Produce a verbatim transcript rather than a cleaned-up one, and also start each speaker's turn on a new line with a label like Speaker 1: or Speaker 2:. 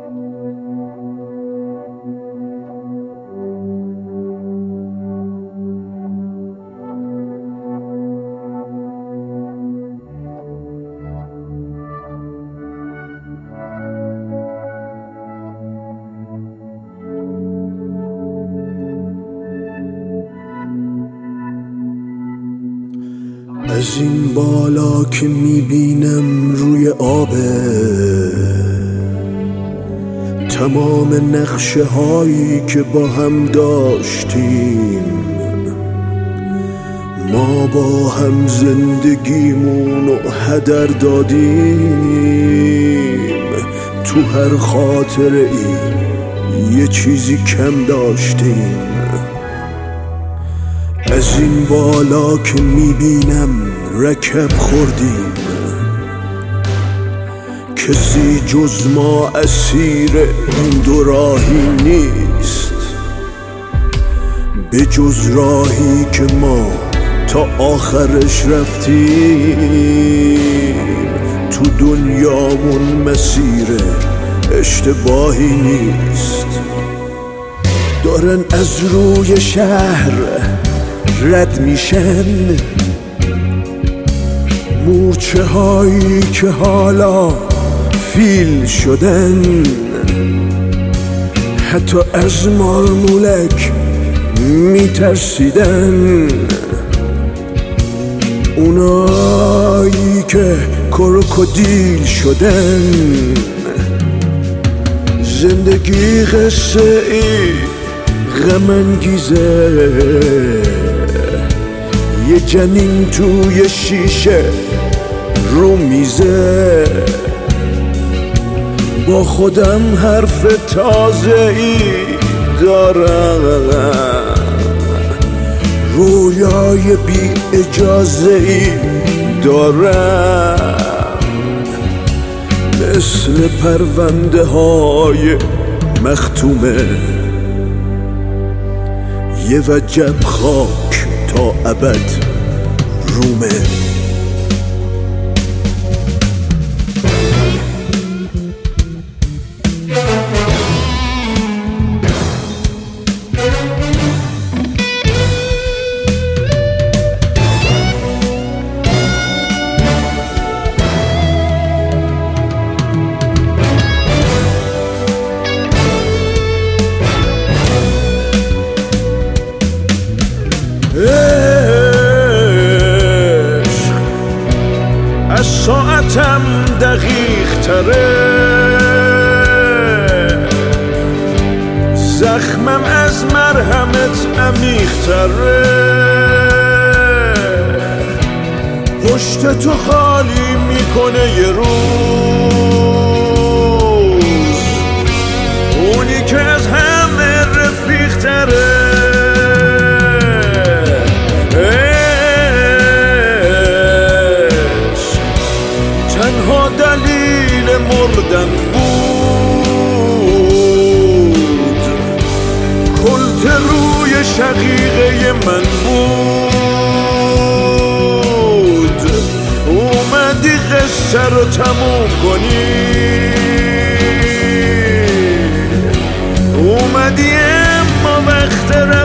Speaker 1: از این بالا که میبینم روی آبه تمام نقشه هایی که با هم داشتیم، ما با هم زندگیمونو هدر دادیم. تو هر خاطره ای یه چیزی کم داشتیم. از این بالا که میبینم رکب خوردیم، کسی جز ما اسیر این دو راهی نیست، به جز راهی که ما تا آخرش رفتیم. تو دنیامون مسیر اشتباهی نیست. دارن از روی شهر رد میشن مورچه هایی که حالا فیل شدن، حتی از مارمولک میترسیدن. اونایی که کروکودیل شدن. زندگی قصه ای غم انگیزه، یه جنین توی شیشه رو میزه. با خودم حرف تازه ای دارم، رویای بی اجازه ای دارم. مثل پرونده های مختومه، یه وجب خاک تا ابد رومه. از ساعتم دقیق تره، زخمم از مرهمت عمیق تره. پشت تو خالی میکنه یه روز، اونی که از همه رفیق تره. تنها دلیل مردن بود، کلت روی شقیقه من بود. اومدی قصه رو تموم کنی، اومدی اما وقت